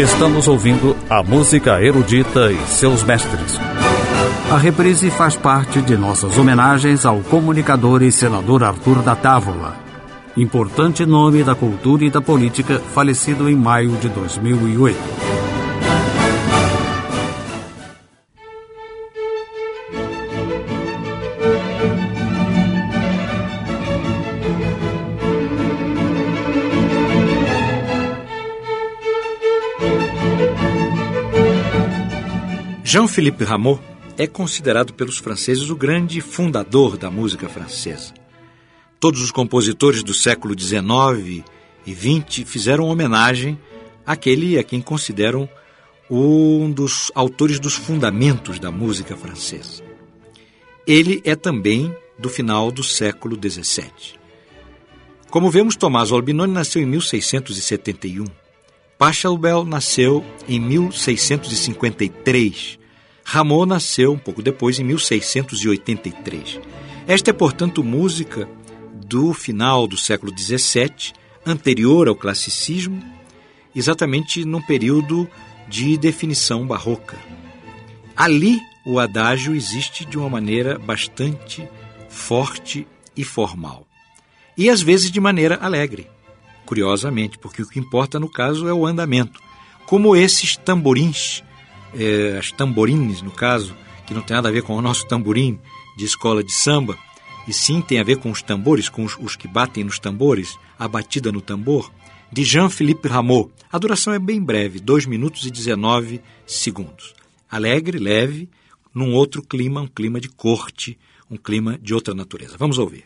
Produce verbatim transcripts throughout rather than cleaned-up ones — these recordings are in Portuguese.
Estamos ouvindo a música erudita e seus mestres. A reprise faz parte de nossas homenagens ao comunicador e senador Arthur da Távola, importante nome da cultura e da política, falecido em maio de dois mil e oito. Jean-Philippe Rameau é considerado pelos franceses o grande fundador da música francesa. Todos os compositores do século dezenove e vinte fizeram homenagem àquele a quem consideram um dos autores dos fundamentos da música francesa. Ele é também do final do século dezessete. Como vemos, Tommaso Albinoni nasceu em mil seiscentos e setenta e um. Pachelbel nasceu em mil seiscentos e cinquenta e três. Rameau nasceu um pouco depois, em mil seiscentos e oitenta e três. Esta é, portanto, música do final do século dezessete, anterior ao classicismo, exatamente num período de definição barroca. Ali, o adágio existe de uma maneira bastante forte e formal. E, às vezes, de maneira alegre, curiosamente, porque o que importa, no caso, é o andamento. Como esses tamborins, É, as tamborines, no caso, que não tem nada a ver com o nosso tamborim de escola de samba, e sim tem a ver com os tambores, com os, os que batem nos tambores, a batida no tambor, de Jean-Philippe Rameau. A duração é bem breve, dois minutos e dezenove segundos. Alegre, leve, num outro clima, um clima de corte, um clima de outra natureza. Vamos ouvir.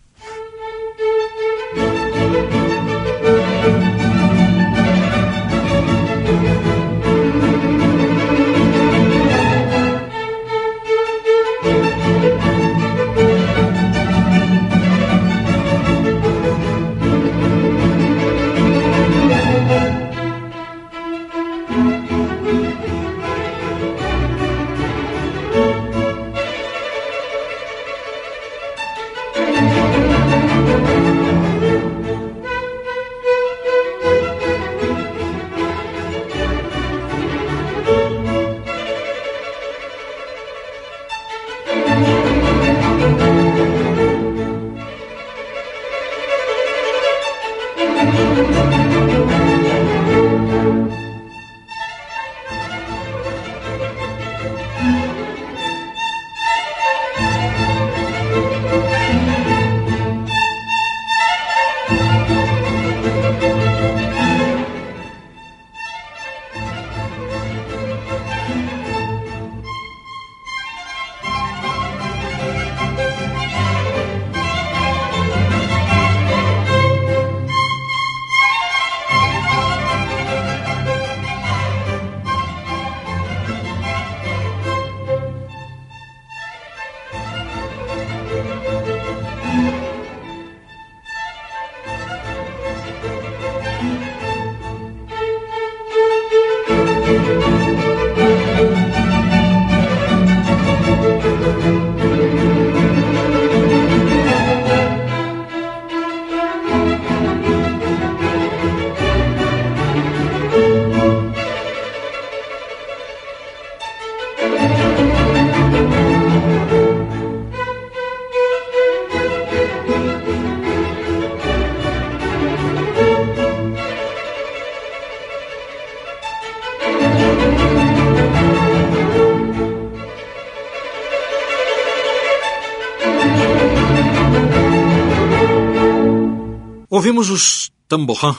Ouvimos os tamborins,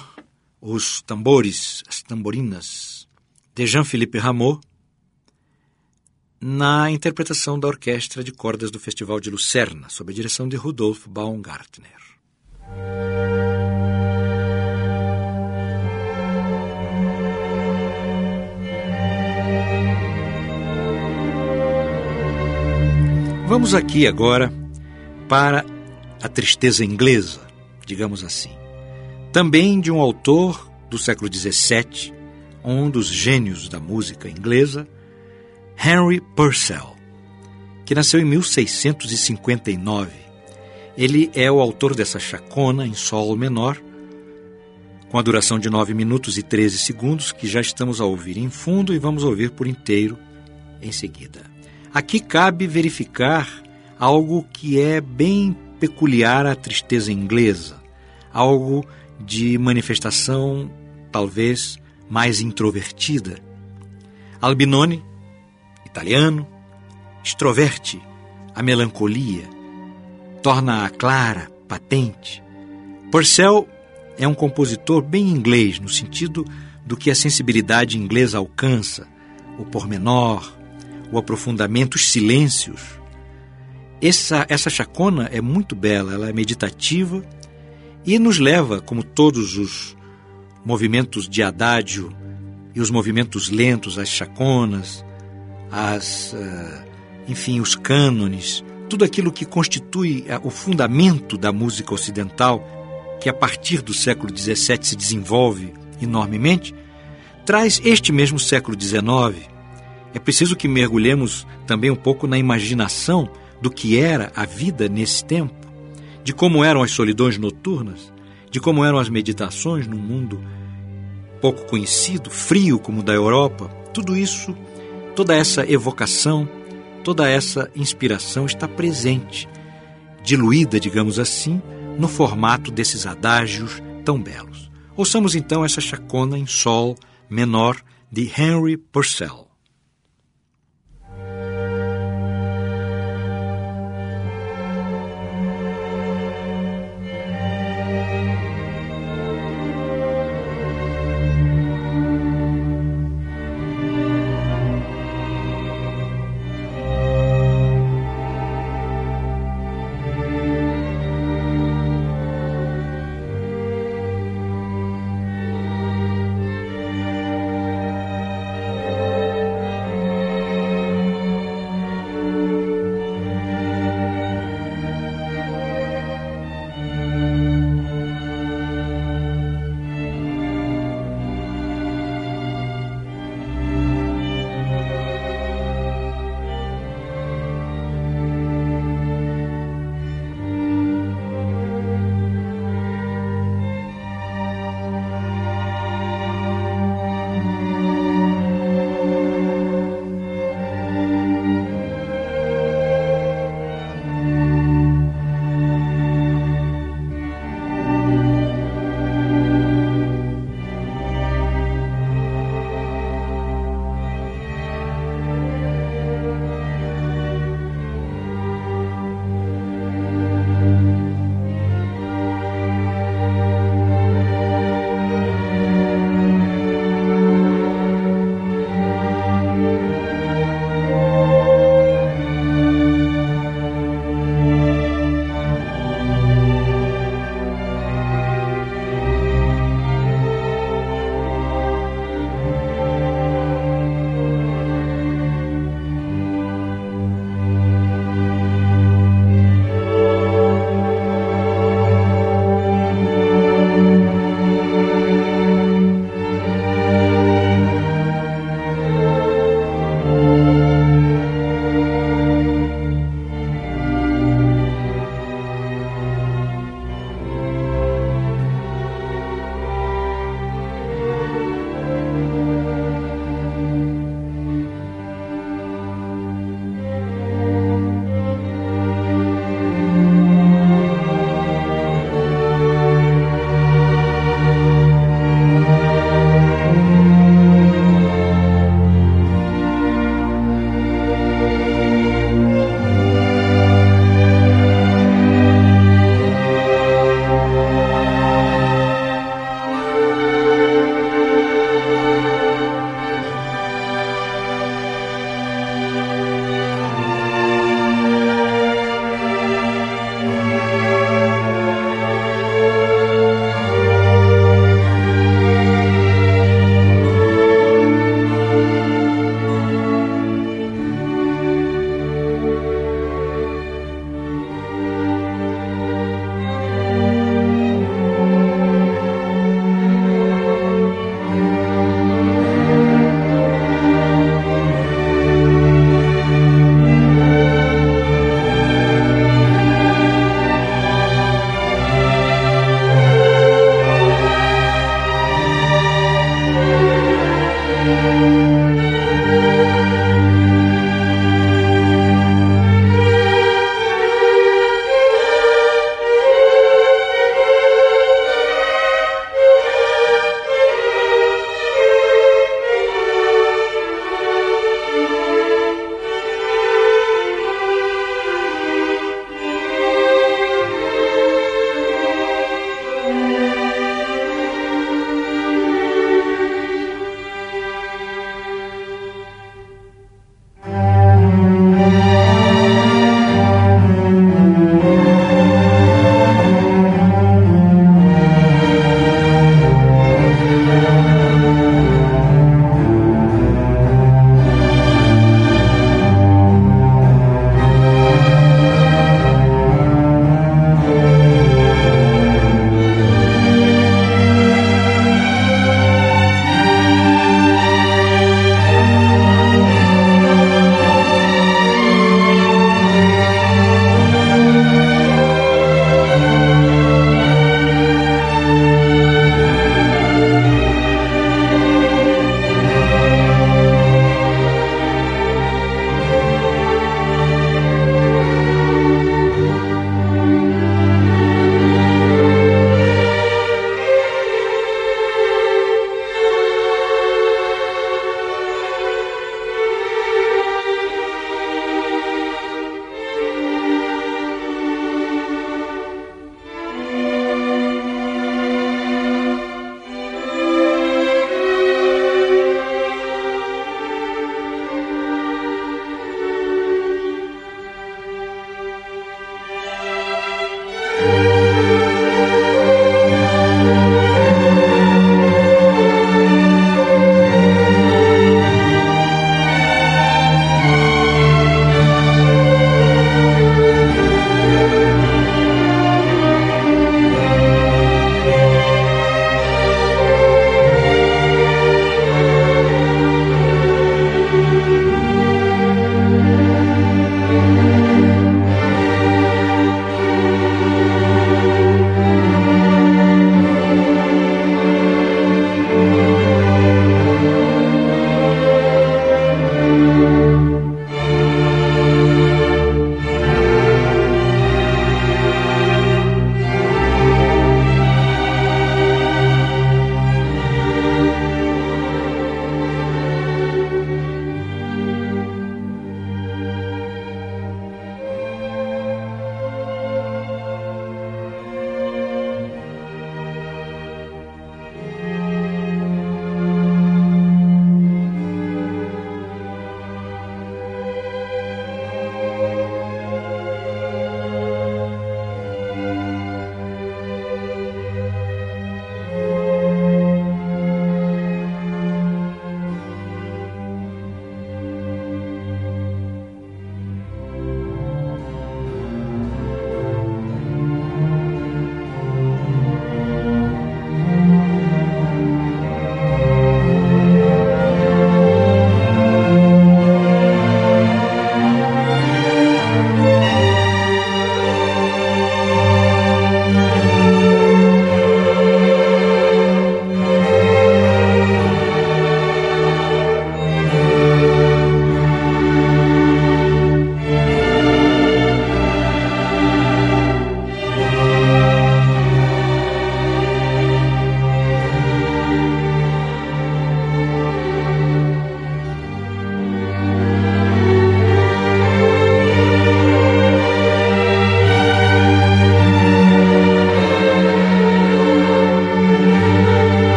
os tambores, as tamborinas, de Jean-Philippe Rameau, na interpretação da Orquestra de Cordas do Festival de Lucerna, sob a direção de Rudolf Baumgartner. Vamos aqui agora para a tristeza inglesa, digamos assim. Também de um autor do século dezessete, um dos gênios da música inglesa, Henry Purcell, que nasceu em mil seiscentos e cinquenta e nove. Ele é o autor dessa chacona em sol menor, com a duração de nove minutos e treze segundos, que já estamos a ouvir em fundo e vamos ouvir por inteiro em seguida. Aqui cabe verificar algo que é bem peculiar à tristeza inglesa, algo de manifestação talvez mais introvertida. Albinoni, italiano, extroverte a melancolia, torna-a clara, patente. Purcell é um compositor bem inglês, no sentido do que a sensibilidade inglesa alcança, o pormenor, o aprofundamento, os silêncios. Essa, essa chacona é muito bela, ela é meditativa e nos leva, como todos os movimentos de adágio e os movimentos lentos, as chaconas, as, uh, enfim, os cânones, tudo aquilo que constitui o fundamento da música ocidental, que a partir do século dezessete se desenvolve enormemente, traz este mesmo século dezenove. É preciso que mergulhemos também um pouco na imaginação do que era a vida nesse tempo, de como eram as solidões noturnas, de como eram as meditações num mundo pouco conhecido, frio como o da Europa. Tudo isso, toda essa evocação, toda essa inspiração está presente, diluída, digamos assim, no formato desses adágios tão belos. Ouçamos então essa chacona em sol menor de Henry Purcell.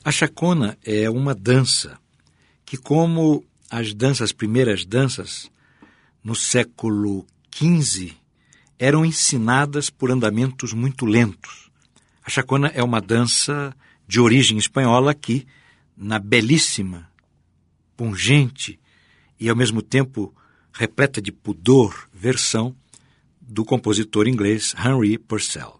A chacona é uma dança que, como as danças, as primeiras danças, no século quinze, eram ensinadas por andamentos muito lentos. A chacona é uma dança de origem espanhola que, na belíssima, pungente e, ao mesmo tempo, repleta de pudor versão do compositor inglês Henry Purcell.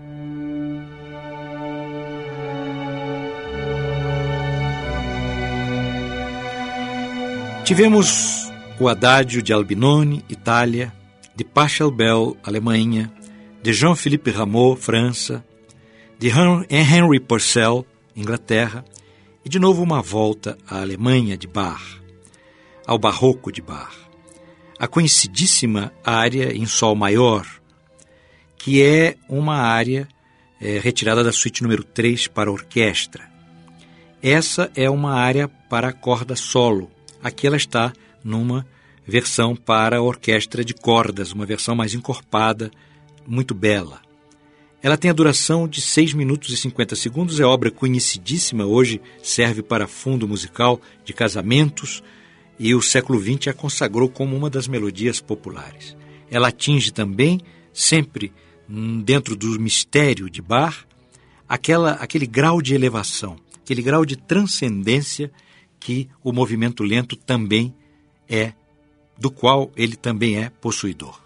Tivemos o Adágio de Albinoni, Itália, de Pachelbel, Alemanha, de Jean-Philippe Rameau, França, de Henry Purcell, Inglaterra, e de novo uma volta à Alemanha de Bach, ao barroco de Bach. A conhecidíssima área em sol maior, que é uma área é, retirada da suíte número três para orquestra. Essa é uma área para corda solo. Aqui ela está numa versão para orquestra de cordas, uma versão mais encorpada, muito bela. Ela tem a duração de seis minutos e cinquenta segundos, é obra conhecidíssima, hoje serve para fundo musical de casamentos, e o século vinte a consagrou como uma das melodias populares. Ela atinge também, sempre dentro do mistério de Bach, aquela, aquele grau de elevação, aquele grau de transcendência que o movimento lento também é, do qual ele também é possuidor.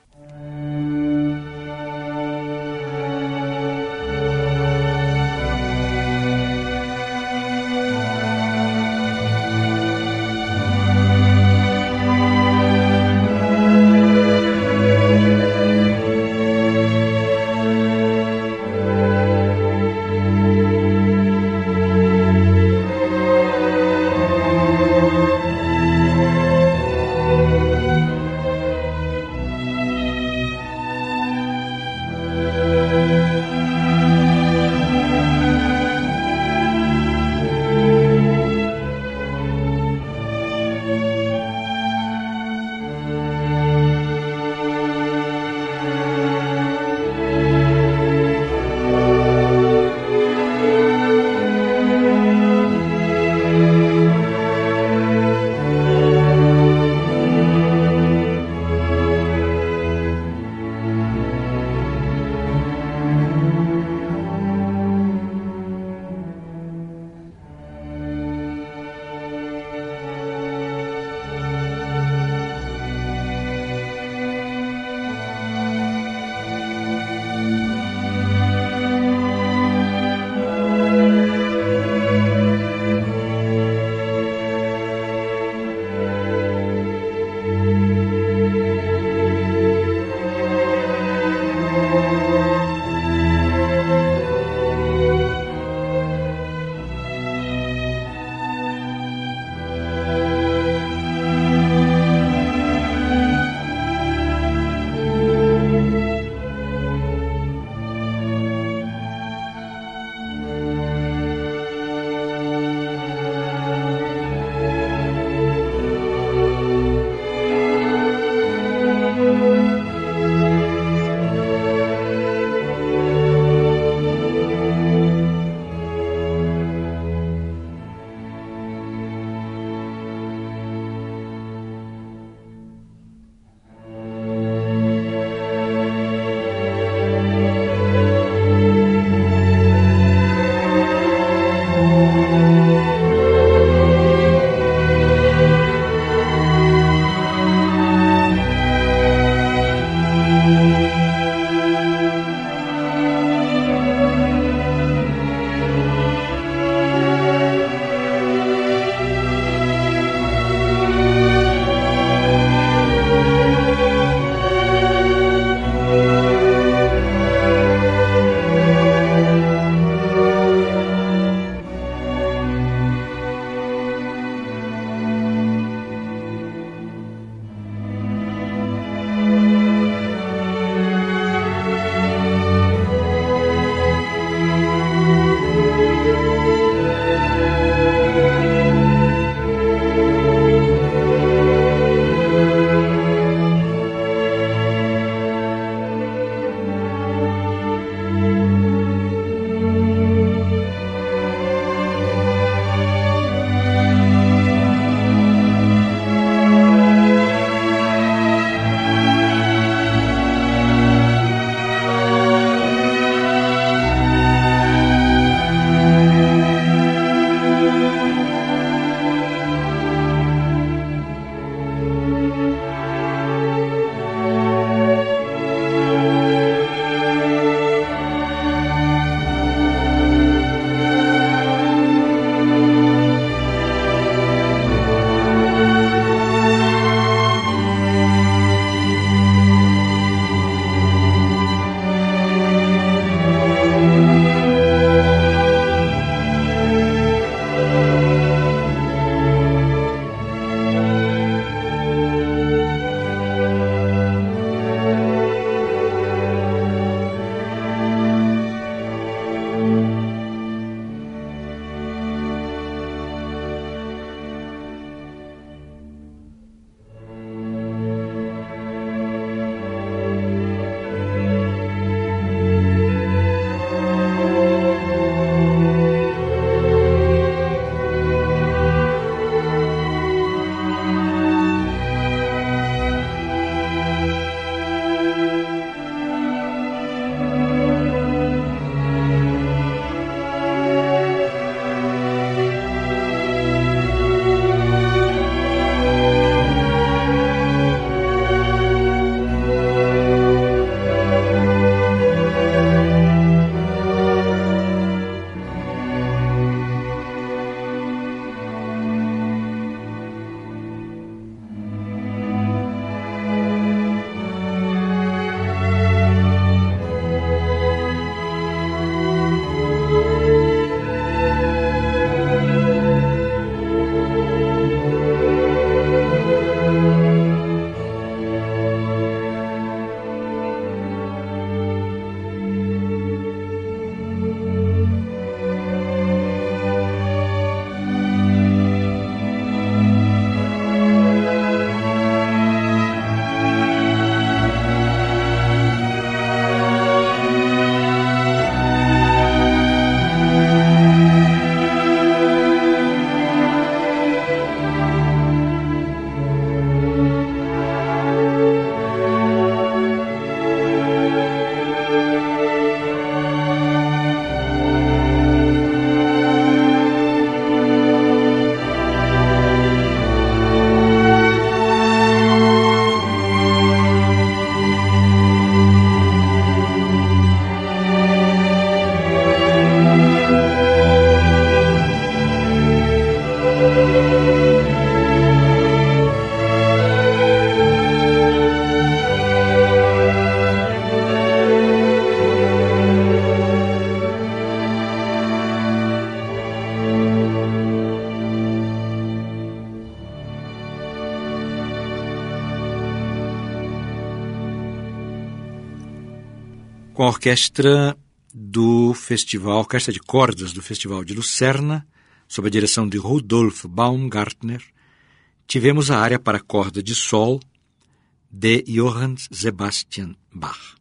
com a orquestra do Festival, Orquestra de Cordas do Festival de Lucerna, sob a direção de Rudolf Baumgartner, tivemos a área para corda de sol de Johann Sebastian Bach.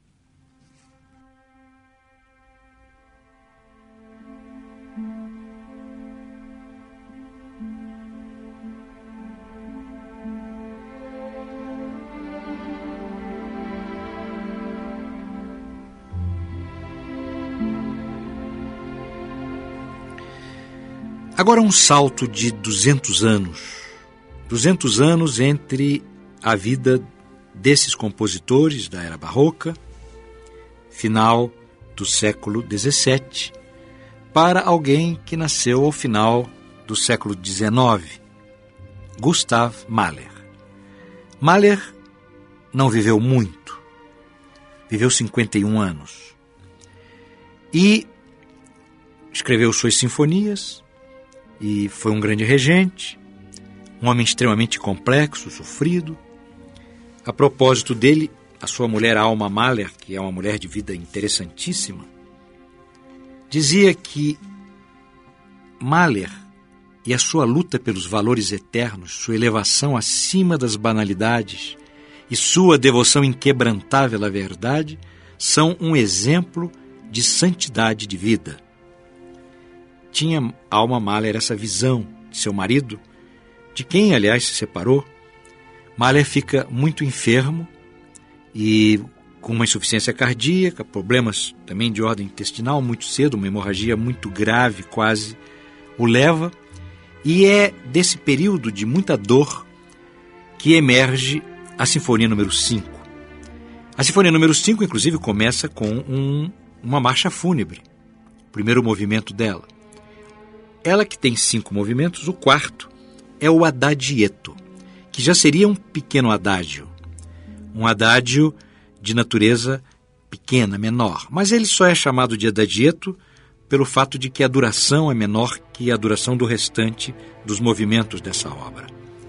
Agora um salto de duzentos anos. duzentos anos entre a vida desses compositores da era barroca, final do século dezessete, para alguém que nasceu ao final do século dezenove, Gustav Mahler. Mahler não viveu muito, viveu cinquenta e um anos e escreveu suas sinfonias e foi um grande regente, um homem extremamente complexo, sofrido. A propósito dele, a sua mulher Alma Mahler, que é uma mulher de vida interessantíssima, dizia que Mahler e a sua luta pelos valores eternos, sua elevação acima das banalidades e sua devoção inquebrantável à verdade são um exemplo de santidade de vida. Tinha Alma Mahler essa visão de seu marido, de quem, aliás, se separou. Mahler fica muito enfermo e com uma insuficiência cardíaca, problemas também de ordem intestinal muito cedo, uma hemorragia muito grave quase o leva, e é desse período de muita dor que emerge a Sinfonia número cinco. A Sinfonia número cinco, inclusive, começa com um, uma marcha fúnebre, o primeiro movimento dela. Ela que tem cinco movimentos, o quarto é o Adagietto, que já seria um pequeno adágio, um adágio de natureza pequena, menor, mas ele só é chamado de Adagietto pelo fato de que a duração é menor que a duração do restante dos movimentos dessa obra.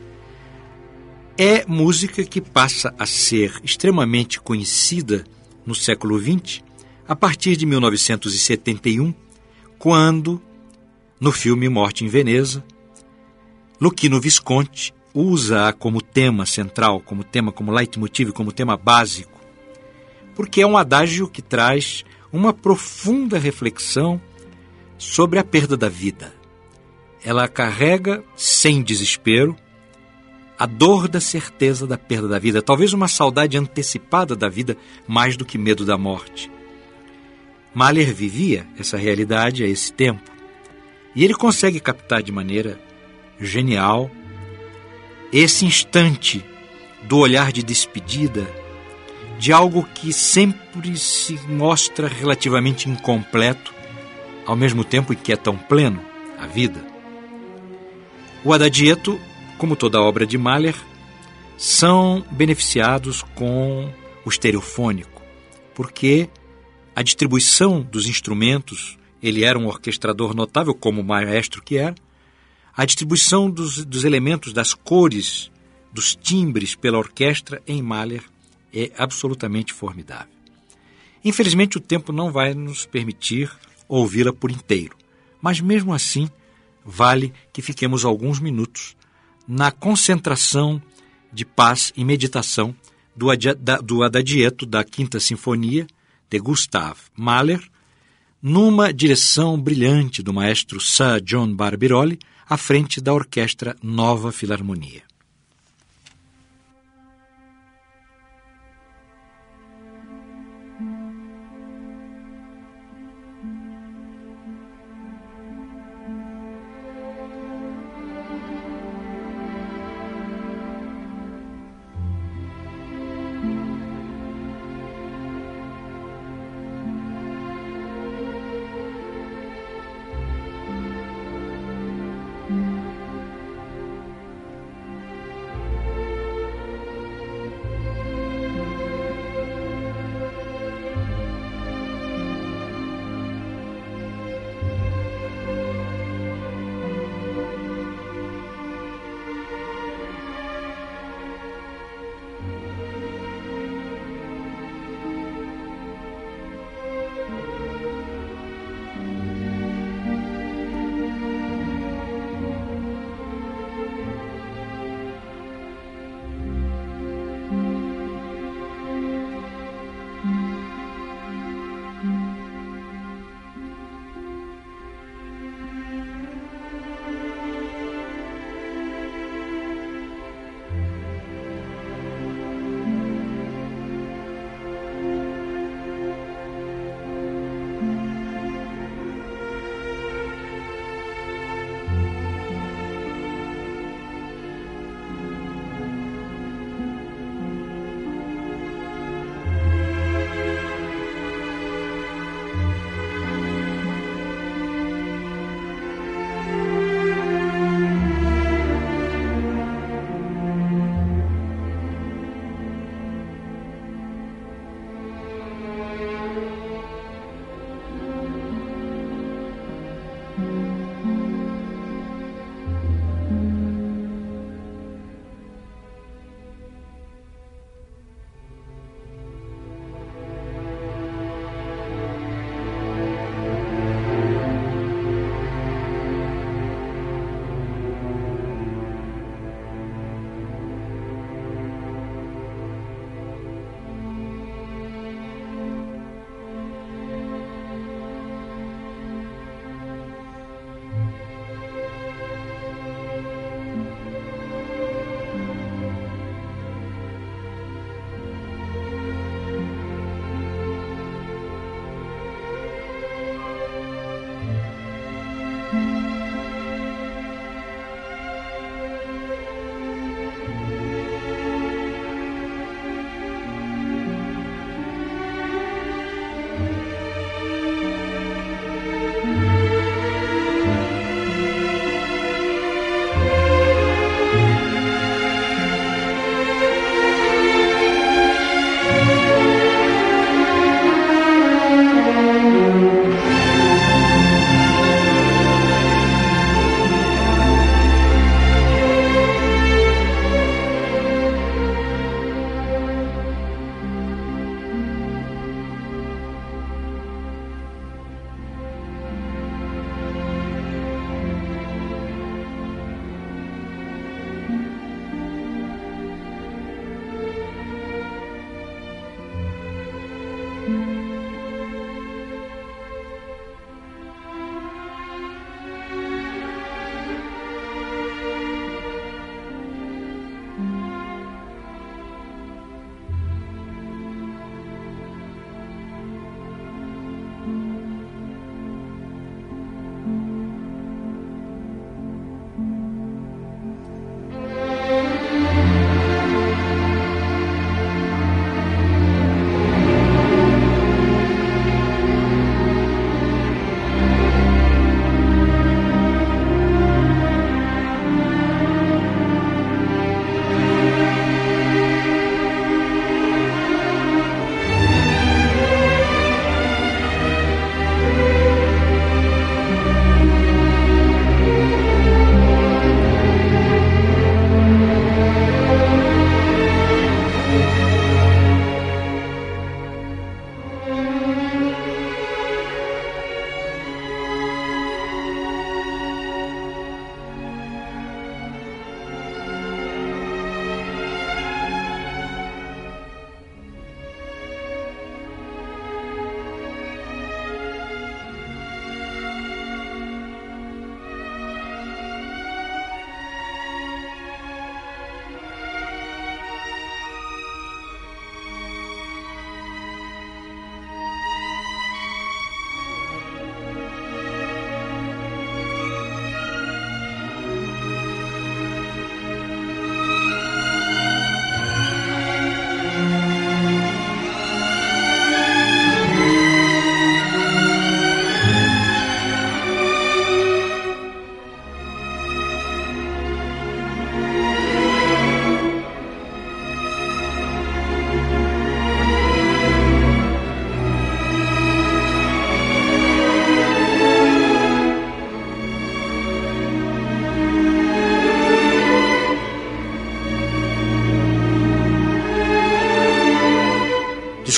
É música que passa a ser extremamente conhecida no século vinte, a partir de mil novecentos e setenta e um, quando, no filme Morte em Veneza, Luchino Visconti usa-a como tema central, como tema, como leitmotiv, como tema básico, porque é um adágio que traz uma profunda reflexão sobre a perda da vida. Ela carrega, sem desespero, a dor da certeza da perda da vida, talvez uma saudade antecipada da vida, mais do que medo da morte. Mahler vivia essa realidade a esse tempo, e ele consegue captar de maneira genial esse instante do olhar de despedida de algo que sempre se mostra relativamente incompleto, ao mesmo tempo em que é tão pleno, a vida. O Adagietto, como toda obra de Mahler, são beneficiados com o estereofônico, porque a distribuição dos instrumentos, ele era um orquestrador notável, como o maestro que era, a distribuição dos, dos elementos, das cores, dos timbres pela orquestra em Mahler é absolutamente formidável. Infelizmente, o tempo não vai nos permitir ouvi-la por inteiro, mas mesmo assim, vale que fiquemos alguns minutos na concentração de paz e meditação do, do Adagietto da Quinta Sinfonia de Gustav Mahler, numa direção brilhante do maestro Sir John Barbirolli, à frente da Orquestra Nova Filarmonia.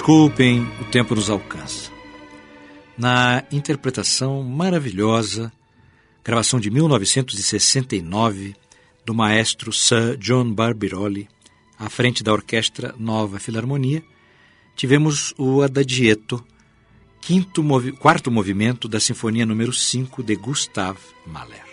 Desculpem, o tempo nos alcança. Na interpretação maravilhosa, gravação de mil novecentos e sessenta e nove, do maestro Sir John Barbirolli, à frente da Orquestra Nova Filarmonia, tivemos o Adagietto, quinto movi- quarto movimento da Sinfonia número cinco de Gustav Mahler.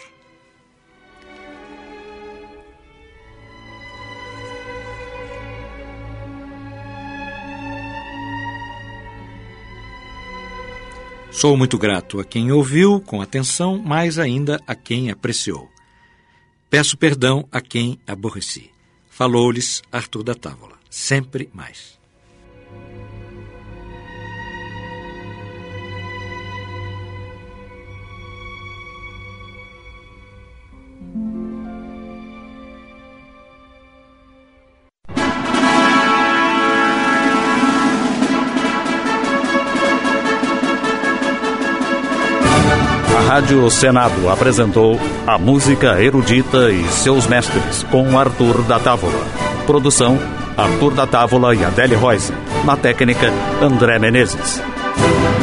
Sou muito grato a quem ouviu com atenção, mais ainda a quem apreciou. Peço perdão a quem aborreci. Falou-lhes Arthur da Távola. Sempre mais. A Rádio Senado apresentou A Música Erudita e Seus Mestres, com Arthur da Távola. Produção, Arthur da Távola e Adele Reuss. Na técnica, André Menezes.